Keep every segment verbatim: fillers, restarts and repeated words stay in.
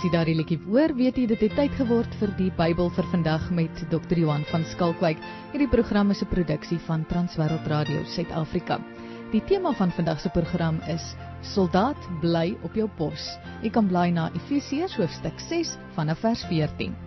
jy daardie liedjie hoor, weet jy dit het tyd geword vir die Bybel vir vandag met dokter Johan van Skalkwyk. Hierdie program is 'n produksie van Transwêreld Radio Suid-Afrika. Die tema van vandag se program is Soldaat bly op jou pos. Jy kan blaai na Efesiërs hoofstuk ses vanaf vers veertien.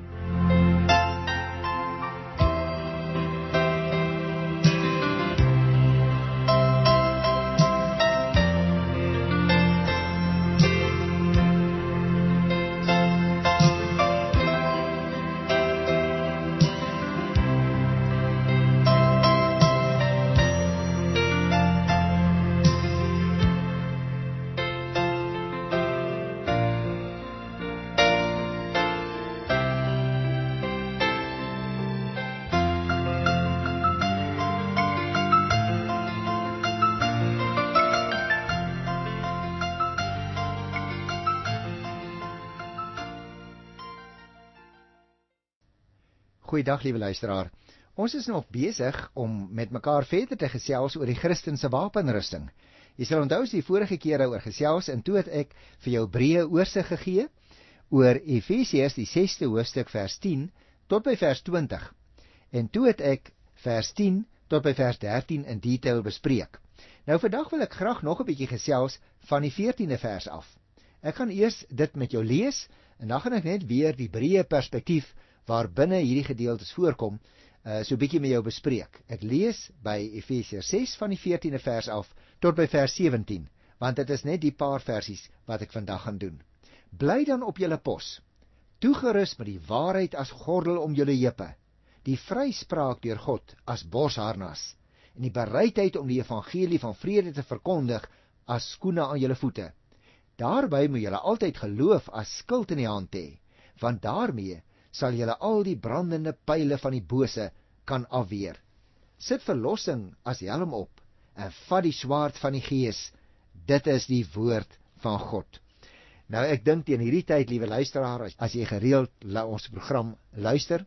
Goeiedag, liewe luisteraar. Ons is nog besig om met mekaar verder te gesels oor die Christense wapenrusting. Jy sal onthou as die vorige keer oor gesels en toe het ek vir jou breë oorsig gegee oor Efesiërs die sesde hoofstuk vers tien tot by vers twintig. En toe het ek vers tien tot by vers dertien in detail bespreek. Nou vandag wil ek graag nog 'n bietjie gesels van die veertiende vers af. Ek gaan eers dit met jou lees en dan gaan ek net weer die breë perspektief waar binne hierdie gedeeltes voorkom, uh, so 'n bietjie met jou bespreek. Ek lees by Efesiërs ses van die veertiende vers af tot by vers sewentien, want dit is net die paar versies wat ek vandag gaan doen. Bly dan op julle pos, toegerus met die waarheid as gordel om julle heupe, die vryspraak deur God as borsharnas, en die bereidheid om die evangelie van vrede te verkondig as skoene aan julle voete. Daarby moet julle altyd geloof as skild in die hand hê, want daarmee sal julle al die brandende pyle van die bose kan afweer. Sit verlossing as helm op en vat die swaard van die Gees. Dit is die woord van God. Nou ek dink teen hierdie tyd, liewe luisteraar, as jy gereeld ons program luister,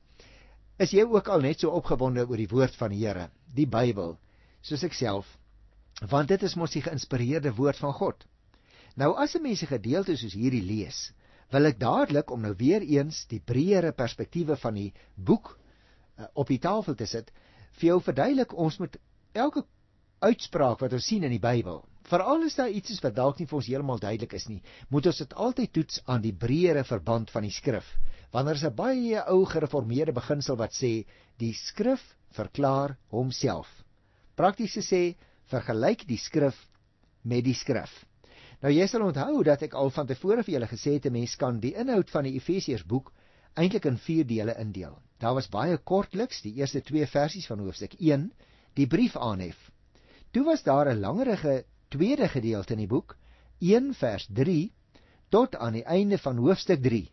is jy ook al net so opgewonde oor die woord van die Here, die Bybel, soos ek self, want dit is mos die geïnspireerde woord van God. Nou as 'n mens 'n gedeelte soos hierdie lees, wil ek dadelik, om nou weer eens die breëre perspektiewe van die boek uh, op die tafel te sit, vir jou verduidelik, ons moet elke uitspraak wat ons sien in die Bybel, veral as daar iets is wat dalk nie vir ons heeltemal duidelik is nie, moet ons dit altyd toets aan die breëre verband van die skrif. Want daar is 'n baie ou gereformeerde beginsel wat sê, die skrif verklaar homself. Prakties gesê, vergelyk die skrif met die skrif. Nou jy sal onthou dat ek al van tevore vir julle gesê het, 'n mens kan die inhoud van die Efesiërs boek eintlik in vier dele indeel. Daar was baie kortliks die eerste twee versies van hoofstuk een, die brief aanhef. Toe was daar 'n langerige tweede gedeelte in die boek, een vers drie tot aan die einde van hoofstuk drie.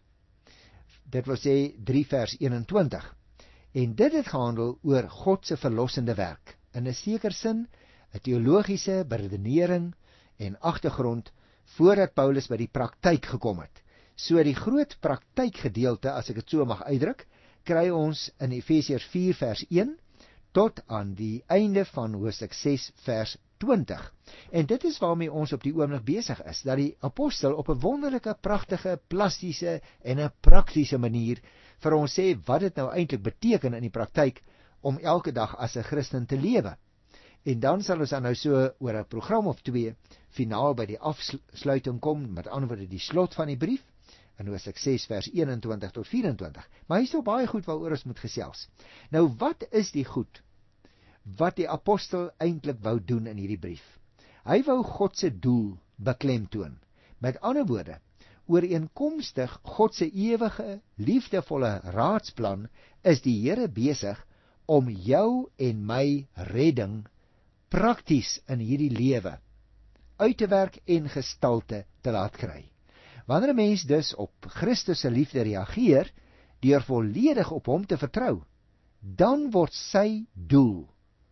Dit wil sê drie vers eenentwintig. En dit het gehandel oor God se verlossende werk. In 'n sekere sin 'n teologiese beredenering en agtergrond voordat Paulus by die praktyk gekom het. So die groot praktykgedeelte, as ek dit so mag uitdruk, kry ons in Efesiërs vier vers een tot aan die einde van hoofstuk ses vers twintig. En dit is waarmee ons op die oomblik besig is, dat die apostel op 'n wonderlike, pragtige, plastiese en 'n praktiese manier vir ons sê wat dit nou eintlik beteken in die praktyk om elke dag as 'n Christen te lewe. En dan sal ons dan nou so oor 'n program of twee finaal by die afsluiting kom, met ander woorde die slot van die brief, in hoofstuk ses vers eenentwintig tot vyf-en-twintig. Maar hier is nog baie goed waaroor ons moet gesels. Nou wat is die goed wat die apostel eintlik wou doen in hierdie brief? Hy wou God se doel beklemtoon. Met ander woorde, ooreenkomstig God se ewige, liefdevolle raadsplan is die Here besig om jou en my redding prakties in hierdie lewe uit te werk en gestalte te laat kry. Wanneer 'n mens dus op Christus se liefde reageer, deur volledig op hom te vertrou, dan word sy doel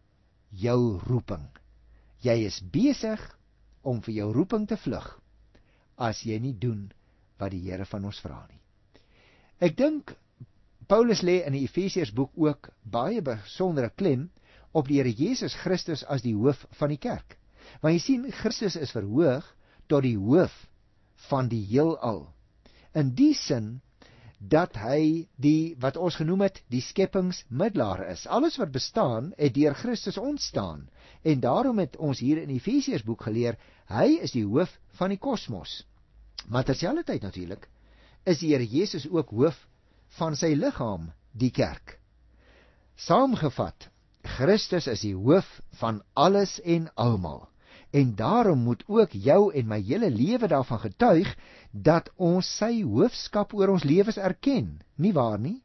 jou roeping. Jy is besig om vir jou roeping te vlug, as jy nie doen wat die Here van ons vra nie. Ek dink Paulus lê in die Efesiërsboek ook baie besondere klem op die Here Jesus Christus as die hoof van die kerk. Want jy sien, Christus is verhoog tot die hoof van die heelal. in die sin dat hy die, wat ons genoem het, die skepingsmiddelaar is. Alles wat bestaan, het deur Christus ontstaan. En daarom het ons hier in Efesiërsboek geleer, hy is die hoof van die kosmos. Maar terselfdertyd natuurlik, is die Here Jesus ook hoof van sy liggaam, die kerk. Saamgevat, Christus is die hoof van alles en almal. En daarom moet ook jou en my hele lewe daarvan getuig, dat ons sy hoofskap oor ons lewens erken, nie waar nie?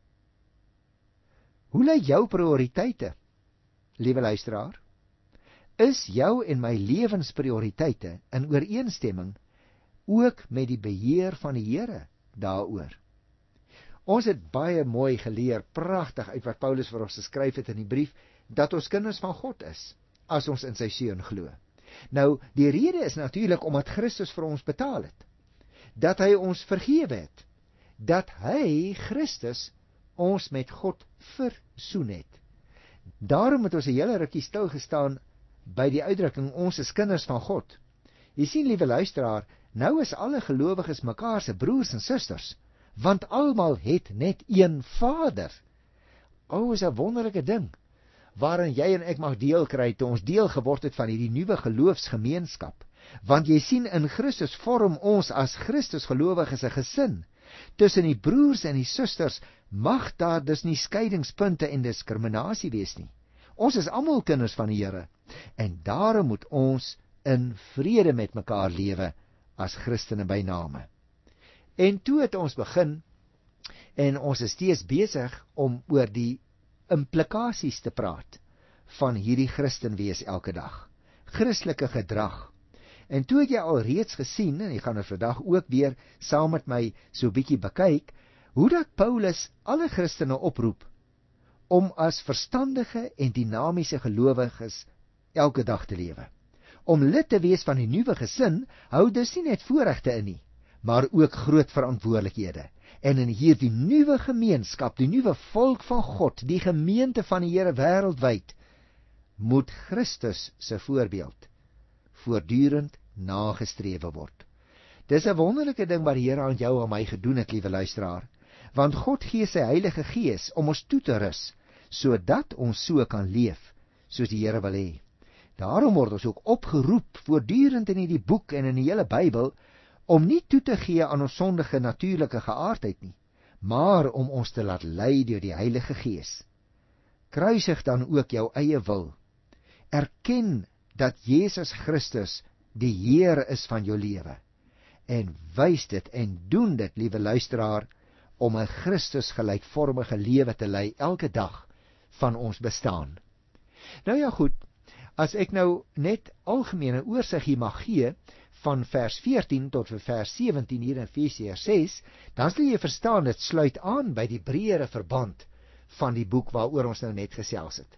Hoe lê jou prioriteite, liewe luisteraar? Is jou en my lewensprioriteite in ooreenstemming ook met die beheer van die Here daaroor? Ons het baie mooi geleer, pragtig uit wat Paulus vir ons geskryf het in die brief, dat ons kinders van God is, as ons in sy seun glo. Nou, die rede is natuurlik omdat Christus vir ons betaal het, dat hy ons vergewe het, dat hy, Christus, ons met God versoen het. Daarom het ons 'n hele rukkie stil gestaan by die uitdrukking, ons is kinders van God. Jy sien, liewe luisteraar, nou is alle gelowiges mekaar se broers en susters, want almal het net een Vader. O, is 'n wonderlike ding, waarin jy en ek mag deel kry, toe ons deel geword het van hierdie nuwe geloofsgemeenskap. Want jy sien, in Christus vorm ons as Christus gelowiges 'n gesin. Tussen die broers en die susters mag daar dus nie skeidingspunte en diskriminasie wees nie. Ons is almal kinders van die Here, en daarom moet ons in vrede met mekaar lewe as Christene by name. En toe het ons begin, en ons is steeds besig om oor die implikasies te praat van hierdie Christen wees elke dag, Christelike gedrag. En toe het jy al reeds gesien, en jy gaan dit vandag ook weer saam met my so bietjie bekyk, hoe dat Paulus alle Christene oproep om as verstandige en dinamiese gelowiges elke dag te lewe. Om lid te wees van die nuwe gesin hou dus nie net voorregte in nie, maar ook groot verantwoordelikhede. En in hierdie nuwe gemeenskap, die nuwe volk van God, die gemeente van die Here wêreldwyd, moet Christus se voorbeeld voortdurend nagestrewe word. Dis 'n wonderlike ding wat die Here aan jou en my gedoen het, liewe luisteraar, want God gee sy Heilige Gees om ons toe te rus, sodat ons so kan leef, soos die Here wil hê. Daarom word ons ook opgeroep, voortdurend in hierdie boek en in die hele Bybel, om nie toe te gee aan ons sondige natuurlike geaardheid nie, maar om ons te laat lei deur die Heilige Gees. Kruisig dan ook jou eie wil. Erken dat Jesus Christus die Heer is van jou lewe. En wys dit en doen dit, liewe luisteraar, om 'n Christus gelykvormige lewe te lei elke dag van ons bestaan. Nou ja goed, as ek nou net algemene oorsig hier mag gee, van vers veertien tot vers sewentien hier in Efesiërs ses, dan sal jy verstaan, dit sluit aan by die breëre verband van die boek waaroor ons nou net gesels het.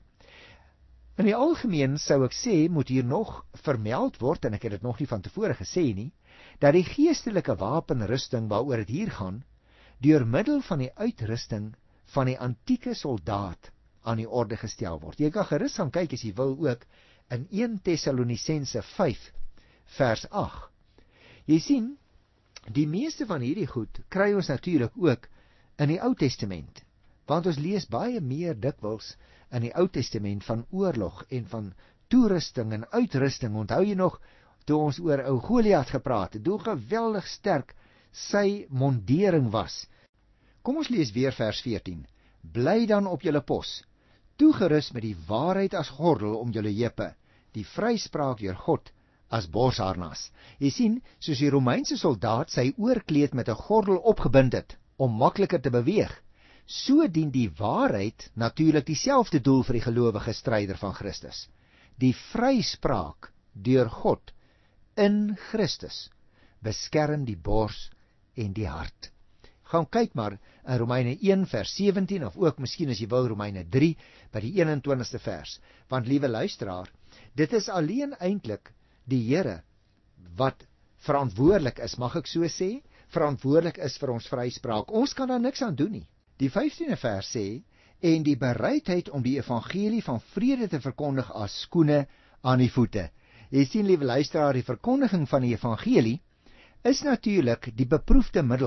In die algemeen sou ek sê, moet hier nog vermeld word, en ek het dit nog nie van tevore gesê nie, dat die geestelike wapenrusting waaroor dit hier gaan, deur middel van die uitrusting van die antieke soldaat aan die orde gestel word. Jy kan gerus gaan kyk as jy wil ook in eerste Tessalonisense vyf vers agt. Jy sien, die meeste van hierdie goed kry ons natuurlik ook in die Ou Testament, want ons lees baie meer dikwels in die Ou Testament van oorlog en van toerusting en uitrusting. Onthou jy nog, toe ons oor ou Goliat gepraat het, hoe geweldig sterk sy mondering was. Kom ons lees weer vers veertien. Bly dan op julle pos, toegerus met die waarheid as gordel om julle heupe, die vryspraak deur God as borsharnas. Jy sien, soos die Romeinse soldaat sy oorkleed met 'n gordel opgebind het, om makliker te beweeg, so dien die waarheid natuurlik dieselfde doel vir die gelowige stryder van Christus. Die vryspraak deur God in Christus beskerm die bors en die hart. Gaan kyk maar in Romeine een vers sewentien, of ook miskien as jy wil Romeine drie by die eenentwintigste vers. Want liewe luisteraar, dit is alleen eintlik die Here wat verantwoordelik is, mag ek so sê, verantwoordelik is vir ons vryspraak. Ons kan daar niks aan doen nie. Die vyftiende vers sê, en die bereidheid om die evangelie van vrede te verkondig as skoene aan die voete. Jy sien, liewe luisteraar, die verkondiging van die evangelie is natuurlik die beproefde middel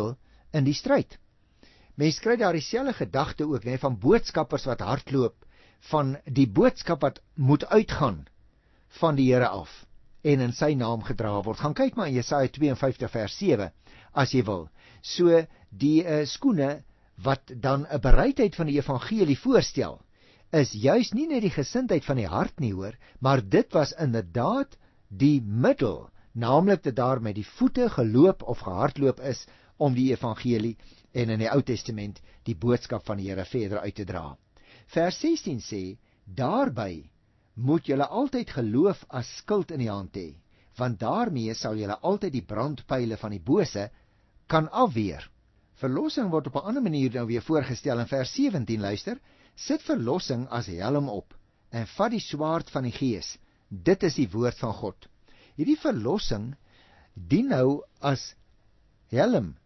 in die stryd. Mense kry daar dieselfde gedagte ook, nee, van boodskappers wat hardloop, van die boodskap wat moet uitgaan van die Here af en in sy naam gedra word. Gaan kyk maar in Jesaja twee en vyftig vers sewe as jy wil. So die uh, skoene wat dan 'n bereidheid van die evangelie voorstel, is juis nie net die gesindheid van die hart nie hoor, maar dit was inderdaad die middel, naamlik dat daar met die voete geloop of gehardloop is om die evangelie en in die Ou Testament die boodskap van die Here verder uit te dra. Vers sestien sê, daarby moet julle altyd geloof as skild in die hand hê, want daarmee sal julle altyd die brandpyle van die bose kan afweer. Verlossing word op 'n ander manier nou weer voorgestel in vers sewentien, luister, sit verlossing as helm op en vat die swaard van die Gees. Dit is die woord van God. Hierdie verlossing dien nou as helm,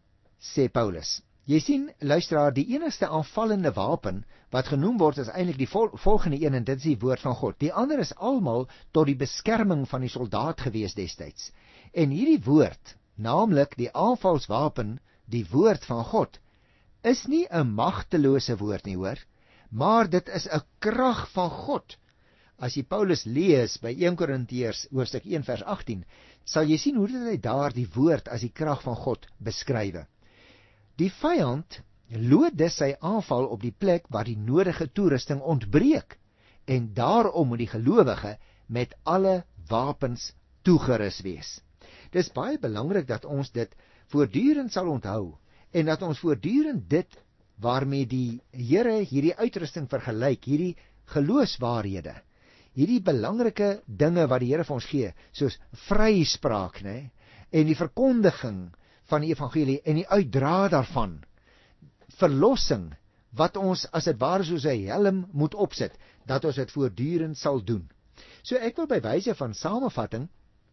sê Paulus. Jy sien, luisteraar, die enigste aanvallende wapen wat genoem word is eintlik die vol volgende een, en dit is die woord van God. Die ander is almal tot die beskerming van die soldaat gewees destyds. En hierdie woord, naamlik die aanvalswapen, die woord van God, is nie 'n magtelose woord nie hoor, maar dit is 'n krag van God. As jy Paulus lees by Eerste Korintiërs hoofstuk een vers agtien, sal jy sien hoe dit hy daar die woord as die krag van God beskrywe. Die vyand lood dus sy aanval op die plek waar die nodige toerusting ontbreek, en daarom moet die gelowige met alle wapens toegerus wees. Dis baie belangrik dat ons dit voortdurend sal onthou, en dat ons voortdurend dit waarmee die Here hierdie uitrusting vergelyk, hierdie geloofswaarhede, hierdie belangrike dinge wat die Here vir ons gee, soos vryspraak, né, en die verkondiging van die evangelie en die uitdra daarvan, verlossing, wat ons as dit ware soos 'n helm moet opsit, dat ons dit voortdurend sal doen. So ek wil by wyse van samevatting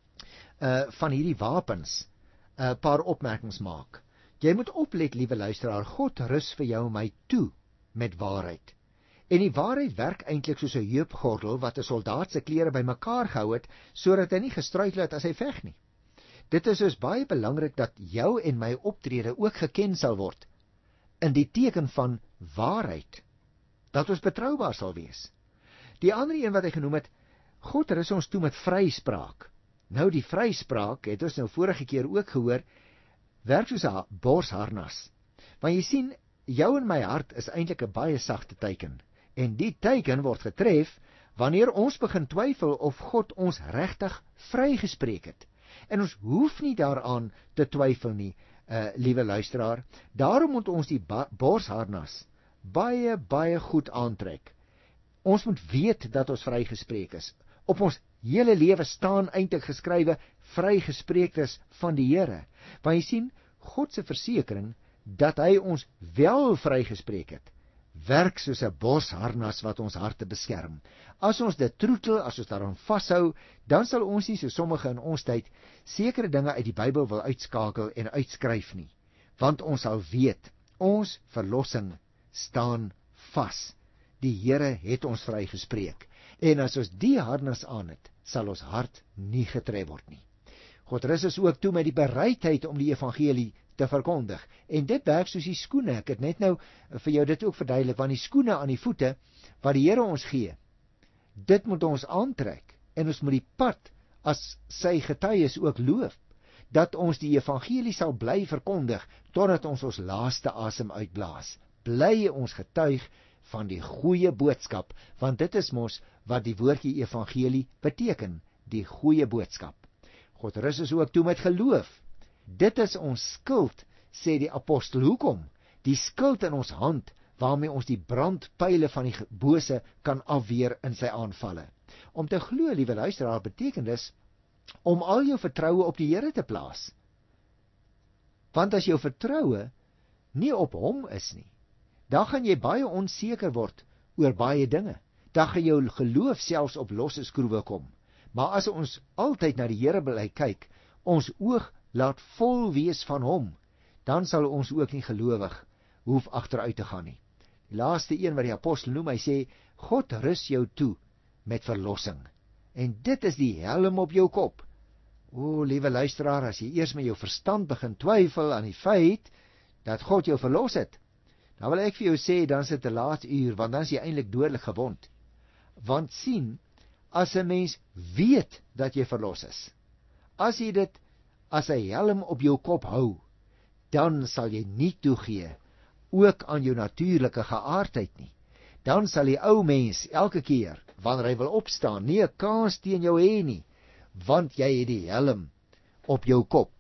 uh, van hierdie wapens 'n uh, paar opmerkings maak. Jy moet oplet, liewe luisteraar, God rus vir jou en my toe met waarheid. En die waarheid werk eintlik soos 'n heupgordel wat 'n soldaat se klere bymekaar gehou het, sodat hy nie gestruikel het as hy veg nie. Dit is dus baie belangrik dat jou en my optrede ook geken sal word in die teken van waarheid, dat ons betroubaar sal wees. Die ander een wat hy genoem het, God rus ons toe met vryspraak. Nou die vryspraak, het ons nou vorige keer ook gehoor, werk soos 'n borsharnas. Want jy sien, jou en my hart is eintlik 'n baie sagte teiken, en die teiken word getref wanneer ons begin twyfel of God ons regtig vrygespreek het. En ons hoef nie daaraan te twyfel nie, uh, liewe luisteraar. Daarom moet ons die borsharnas baie, baie goed aantrek. Ons moet weet dat ons vrygespreek is. Op ons hele lewe staan eintlik geskrywe, vrygespreek is van die Here. Want jy sien, God se versekering dat hy ons wel vrygespreek het, werk soos 'n bosharnas wat ons harte beskerm. As ons dit troetel, as ons daaraan vashou, dan sal ons nie so sommige in ons tyd sekere dinge uit die Bybel wil uitskakel en uitskryf nie, want ons sal weet, ons verlossing staan vas. Die Here het ons vrygespreek, en as ons die harnas aan het, sal ons hart nie getref word nie. God rus ons ook toe met die bereidheid om die evangelie te verkondig, en dit werk soos die skoene. Ek het net nou vir jou dit ook verduidelik, want die skoene aan die voete wat die Here ons gee, dit moet ons aantrek, en ons moet die pad as sy getuies ook loop, dat ons die evangelie sal bly verkondig totdat ons ons laaste asem uitblaas. Bly ons getuig van die goeie boodskap, want dit is mos wat die woordjie evangelie beteken, die goeie boodskap. God rus ons ook toe met geloof. Dit is ons skild, sê die apostel. Hoekom? Die skild in ons hand, waarmee ons die brandpyle van die bose kan afweer in sy aanvalle. Om te glo, liewe luisteraar, beteken dis om al jou vertroue op die Here te plaas. Want as jou vertroue nie op hom is nie, dan gaan jy baie onseker word oor baie dinge. Dan gaan jou geloof selfs op losse skroewe kom. Maar as ons altyd na die Here bly kyk, ons oog laat vol wees van hom, dan sal ons ook nie gelowig hoef agteruit te gaan nie. Die laaste een wat die apostel noem, hy sê, God rus jou toe met verlossing. En dit is die helm op jou kop. O, liewe luisteraar, as jy eers met jou verstand begin twyfel aan die feit dat God jou verlos het, dan wil ek vir jou sê, dan is dit 'n laat uur, want dan is jy eintlik dodelik gewond. Want sien, as 'n mens weet dat jy verlos is, as jy dit as 'n helm op jou kop hou, dan sal jy nie toegee, ook aan jou natuurlike geaardheid nie. Dan sal die ou mens elke keer, wanneer hy wil opstaan, nie 'n kans teen jou hê nie, want jy het die helm op jou kop.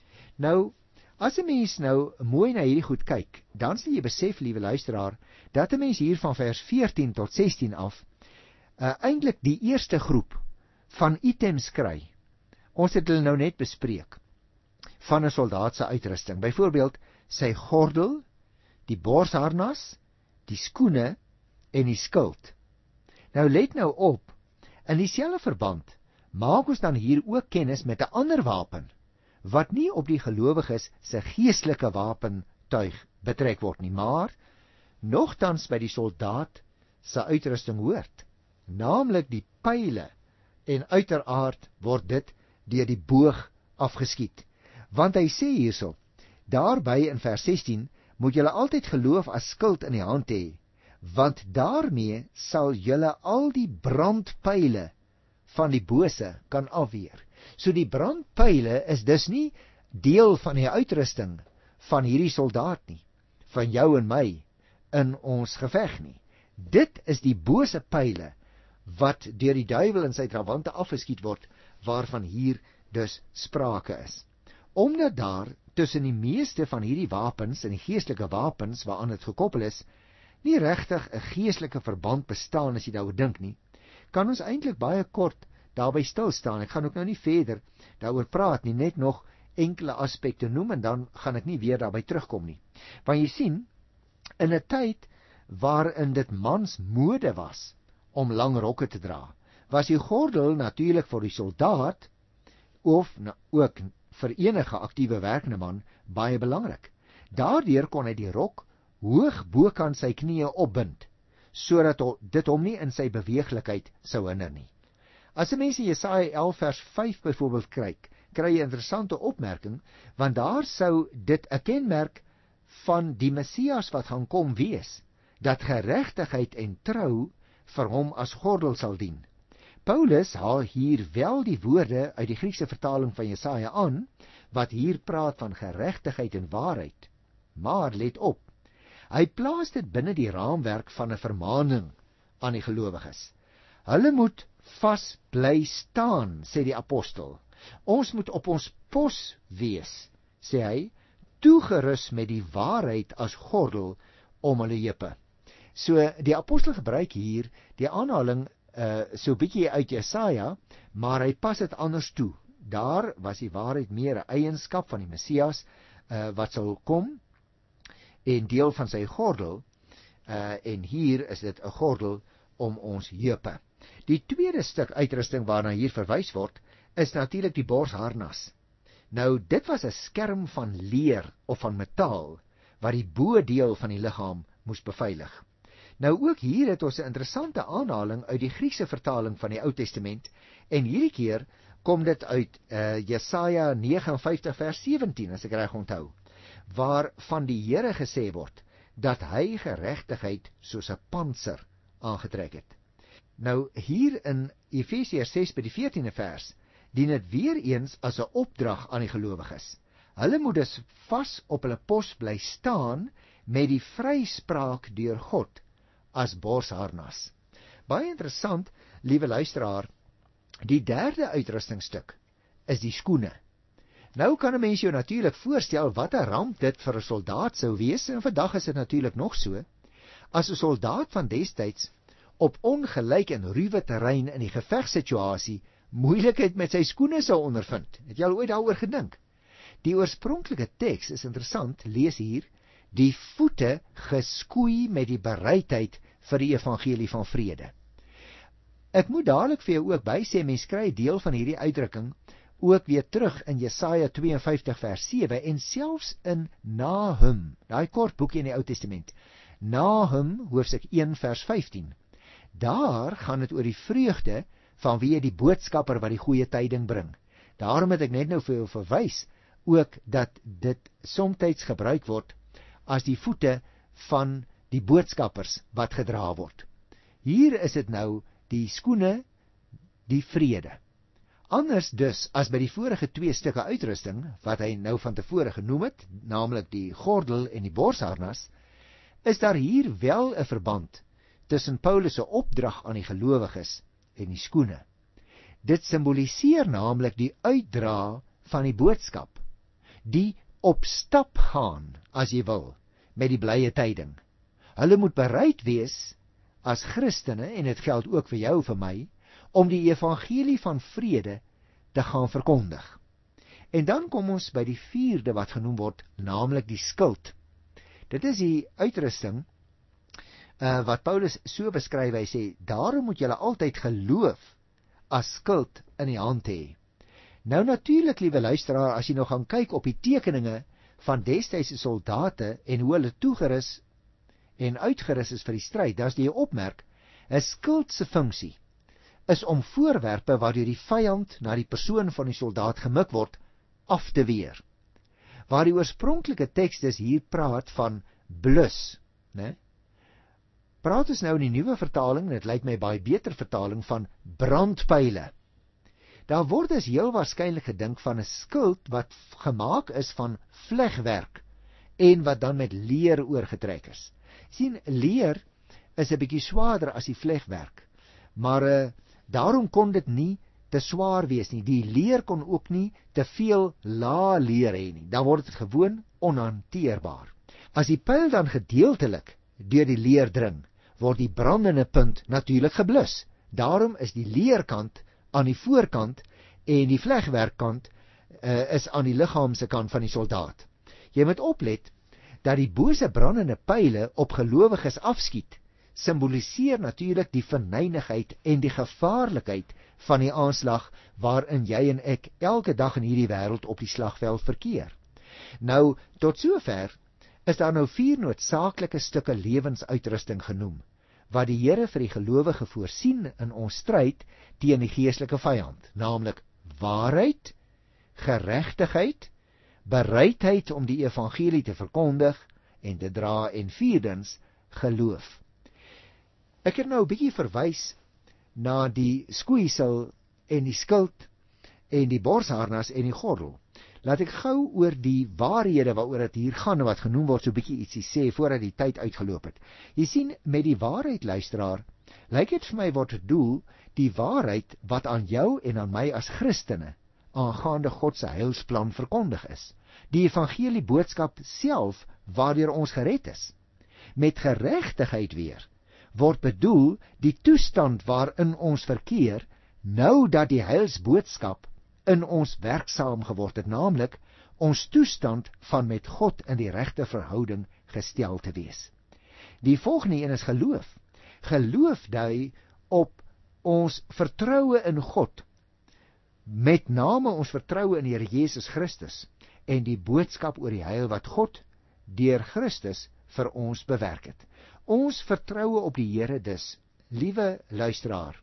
Nou, as 'n mens nou mooi na hierdie goed kyk, dan sal jy besef, liewe luisteraar, dat 'n mens hier van vers veertien tot sestien af, uh, eintlik die eerste groep van items kry. Ons het hulle nou net bespreek, van 'n soldaat se uitrusting. Byvoorbeeld, sy gordel, die borsharnas, die skoene en die skild. Nou let nou op, in dieselfde verband maak ons dan hier ook kennis met 'n ander wapen, wat nie op die gelowiges se geestelike wapentuig betrek word nie, maar nogtans by die soldaat se uitrusting hoort, naamlik die pyle, en uiteraard word dit deur die boog afgeskiet. Want hy sê hierso, daarby in vers sestien, moet julle altyd geloof as skild in die hand hê, want daarmee sal julle al die brandpyle van die bose kan afweer. So die brandpyle is dus nie deel van die uitrusting van hierdie soldaat nie, van jou en my in ons geveg nie. Dit is die bose pyle wat deur die duiwel en sy trawante afgeskiet word, waarvan hier dus sprake is. Omdat daar tussen die meeste van hierdie wapens en die geestelike wapens waaraan dit gekoppel is, nie regtig 'n geestelike verband bestaan as jy daaroor dink nie, kan ons eintlik baie kort daarby stil staan. Ek gaan ook nou nie verder daaroor praat nie, net nog enkele aspekte noem en dan gaan ek nie weer daarby terugkom nie. Want jy sien, in 'n tyd waarin dit mans mode was om lang rokke te dra, was die gordel natuurlik vir die soldaat of nou, ook vir enige aktiewe werkende man baie belangrik. Daardeur kon hy die rok hoog bokant sy knieë opbind, sodat dit hom nie in sy beweeglikheid sou hinder nie. As 'n mens in Jesaja elf vers vyf byvoorbeeld kyk, kry jy 'n interessante opmerking, want daar sou dit 'n kenmerk van die Messias wat gaan kom wees, dat geregtigheid en trou vir hom as gordel sal dien. Paulus haal hier wel die woorde uit die Griekse vertaling van Jesaja aan, wat hier praat van geregtigheid en waarheid. Maar let op, hy plaas dit binne die raamwerk van 'n vermaaning aan die gelowiges. Hulle moet vas bly staan, sê die apostel. Ons moet op ons pos wees, sê hy, toegerus met die waarheid as gordel om hulle heupe. So die apostel gebruik hier die aanhaling uh, so 'n bietjie uit Jesaja, maar hy pas dit anders toe. Daar was die waarheid meer 'n eienskap van die Messias uh, wat sal kom en deel van sy gordel, uh, en hier is dit 'n gordel om ons heupe. Die tweede stuk uitrusting waarna hier verwys word, is natuurlik die borsharnas. Nou, dit was 'n skerm van leer of van metaal, wat die bo-deel van die liggaam moes beveilig. Nou ook hier het ons 'n interessante aanhaling uit die Griekse vertaling van die Ou Testament, en hierdie keer kom dit uit uh, Jesaja vyf nege vers sewentien, as ek reg onthou, waar van die Here gesê word, dat hy geregtigheid soos 'n pantser aangetrek het. Nou hier in Efesiërs ses by die veertiende vers, dien dit weer eens as 'n opdrag aan die gelowiges. Hulle moet dus vas op hulle pos bly staan met die vryspraak deur God as borsharnas. Baie interessant, liewe luisteraar, die derde uitrustingstuk is die skoene. Nou kan 'n mens jou natuurlik voorstel wat 'n ramp dit vir 'n soldaat sou wees, en vandag is dit natuurlik nog so, as 'n soldaat van destyds op ongelyk en ruwe terrein in die gevegssituasie moeilikheid met sy skoene sou ondervind. Het jy al ooit daaroor gedink? Die oorspronklike teks is interessant, lees hier, die voete geskoei met die bereidheid vir die evangelie van vrede. Ek moet dadelik vir jou ook bysê, mens kry deel van hierdie uitdrukking ook weer terug in Jesaja vyf twee vers sewe en selfs in Nahum, daai kort boekie in die Ou Testament. Nahum hoofstuk een vers vyftien. Daar gaan dit oor die vreugde van wie die boodskapper wat die goeie tyding bring. Daarom het ek net nou vir jou verwys ook dat dit somtyds gebruik word as die voete van die boodskappers wat gedra word. Hier is dit nou die skoene, die vrede. Anders dus as by die vorige twee stukke uitrusting, wat hy nou van tevore genoem het, naamlik die gordel en die borsharnas, is daar hier wel 'n verband tussen Paulus se opdrag aan die gelowiges en die skoene. Dit simboliseer naamlik die uitdra van die boodskap, die op stap gaan, as jy wil, met die blye tyding. Hulle moet bereid wees as Christene, en dit geld ook vir jou, vir my, om die evangelie van vrede te gaan verkondig. En dan kom ons by die vierde wat genoem word, naamlik die skild. Dit is die uitrusting uh, wat Paulus so beskryf, hy sê, daarom moet julle altyd geloof as skild in die hand hê. Nou natuurlik, liewe luisteraar, as jy nou gaan kyk op die tekeninge van destydse soldate en hoe hulle toegerus en uitgerus is vir die stryd, dan sal jy opmerk, 'n skild se funksie is om voorwerpe waardeur die vyand na die persoon van die soldaat gemik word, af te weer. Waar die oorspronklike teks dus hier praat van blus, né? Praat ons nou in die nuwe vertaling, dit lyk my baie beter vertaling, van brandpyle. Daar word dus heel waarskynlik gedink van 'n skild wat gemaak is van vlegwerk en wat dan met leer oorgetrek is. Sien, leer is 'n bietjie swaarder as die vlegwerk, maar uh, daarom kon dit nie te swaar wees nie. Die leer kon ook nie te veel lae leer hê nie. Dan word dit gewoon onhanteerbaar. As die pyl dan gedeeltelik deur die leer dring, word die brandende punt natuurlik geblus. Daarom is die leerkant aan die voorkant en die vlegwerkkant uh, is aan die liggaamse kant van die soldaat. Jy moet oplet dat die bose brandende pyle op gelowiges afskiet, simboliseer natuurlik die verneinigheid en die gevaarlikheid van die aanslag waarin jy en ek elke dag in hierdie wêreld op die slagveld verkeer. Nou, tot sover is daar nou vier noodsaaklike stukke lewensuitrusting genoem, wat die Here vir die gelowige voorsien in ons stryd teen die geestelike vyand, naamlik waarheid, geregtigheid, bereidheid om die evangelie te verkondig en te dra, en vierdens, geloof. Ek het nou 'n bietjie verwys na die skoeisel en die skild en die borsharnas en die gordel. Laat ek gou oor die waarhede waaroor dit hier gaan en wat genoem word so 'n bietjie ietsie sê voordat die tyd uitgeloop het. Jy sien, met die waarheid, luisteraar, lyk dit vir my word het doel die waarheid wat aan jou en aan my as Christene aangaande God se heilsplan verkondig is. Die evangelie boodskap self waardeur ons gered is. Met geregtigheid weer word bedoel die toestand waarin ons verkeer nou dat die heilsboodskap in ons werksaam geword het, naamlik ons toestand van met God in die regte verhouding gestel te wees. Die volgende een is geloof. Geloof dui op ons vertroue in God, met name ons vertroue in die Here Jesus Christus en die boodskap oor die heil wat God deur Christus vir ons bewerk het. Ons vertroue op die Here dus, liewe luisteraar,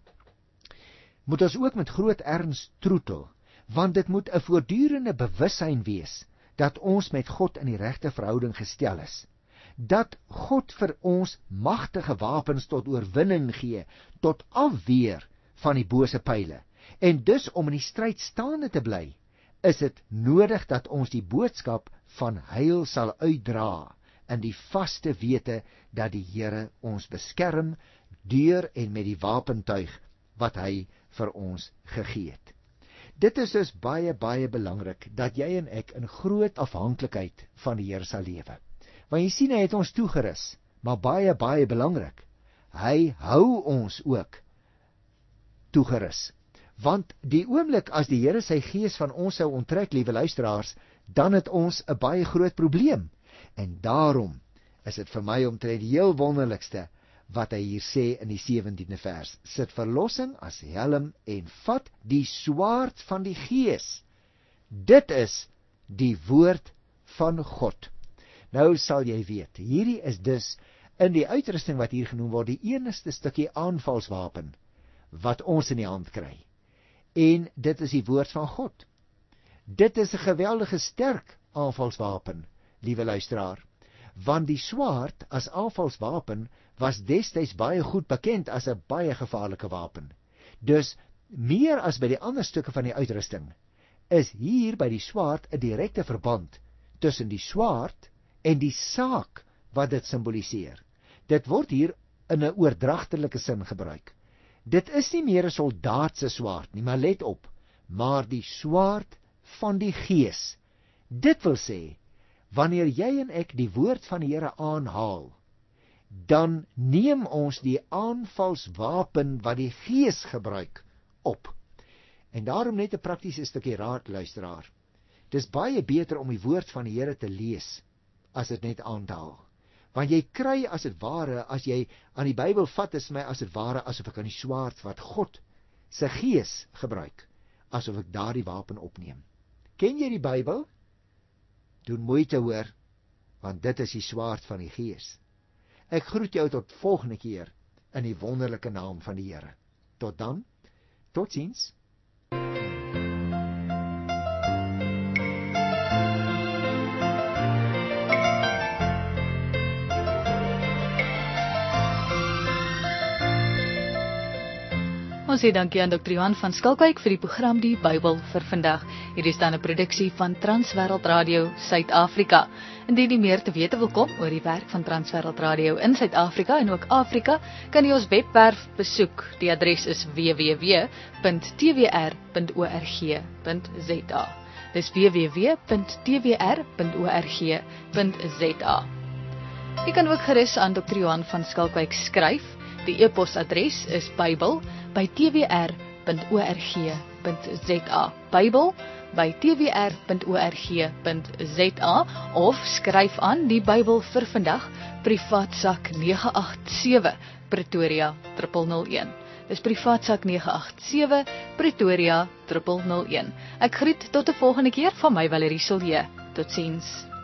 moet ons ook met groot erns troetel, want dit moet 'n voortdurende bewussyn wees dat ons met God in die regte verhouding gestel is, dat God vir ons magtige wapens tot oorwinning gee, tot afweer van die bose pyle, en dus om in die stryd staande te bly, is dit nodig dat ons die boodskap van heil sal uitdra, in die vaste wete dat die Here ons beskerm deur en met die wapentuig wat hy vir ons gegee het. Dit is dus baie, baie belangrik dat jy en ek in groot afhanklikheid van die Here sal lewe. Want jy sien, hy het ons toegerus, maar baie, baie belangrik, hy hou ons ook toegerus. Want die oomblik as die Here sy gees van ons sou onttrek, liewe luisteraars, dan het ons 'n baie groot probleem. En daarom is dit vir my omtrent die heel wonderlikste wat hy hier sê in die sewentiende vers. Sit verlossing as helm en vat die swaard van die Gees. Dit is die woord van God. Nou sal jy weet, hierdie is dus in die uitrusting wat hier genoem word, die enigste stukkie aanvalswapen wat ons in die hand kry. En dit is die woord van God. Dit is 'n geweldige sterk aanvalswapen, liewe luisteraar, want die swaard as aanvalswapen was destyds baie goed bekend as 'n baie gevaarlike wapen. Dus meer as by die ander stukke van die uitrusting, is hier by die swaard 'n direkte verband tussen die swaard en die saak wat dit simboliseer. Dit word hier in 'n oordragtelike sin gebruik. Dit is nie meer 'n soldaat se swaard nie, maar let op, maar die swaard van die Gees. Dit wil sê, wanneer jy en ek die woord van die Here aanhaal, dan neem ons die aanvalswapen wat die Gees gebruik op. En daarom net 'n praktiese stukkie raad, luisteraar. Dis baie beter om die woord van die Here te lees as dit net aan te haal. Want jy kry as dit ware, as jy aan die Bybel vat, is my as dit ware asof ek aan die swaard wat God se Gees gebruik, asof ek daardie wapen opneem. Ken jy die Bybel? Doen moeite hoor, want dit is die swaard van die Gees. Ek groet jou tot volgende keer in die wonderlike naam van die Here. Tot dan, totsiens. Ons sê dankie aan dokter Johan van Skalkwyk vir die program Die Bybel vir vandag. Hier is dan 'n produksie van Transwêreld Radio Suid-Afrika. Indien jy meer te wete wil kom oor die werk van Transwêreld Radio in Suid-Afrika en ook Afrika, kan jy ons webwerf besoek. Die adres is w w w punt t w r punt org punt z a. Dis w w w punt t w r punt org punt z a. Jy kan ook gerus aan dokter Johan van Skalkwyk skryf. Die e-posadres is bybel by t w r punt org punt z a. Bybel by t w r punt org punt z a of skryf aan die Bybel vir vandag, privaatsak nege agt sewe Pretoria nul nul een. Dis privaatsak nege agt sewe Pretoria nul nul een. Ek groet tot 'n volgende keer van my Valerie Silje. Totsiens.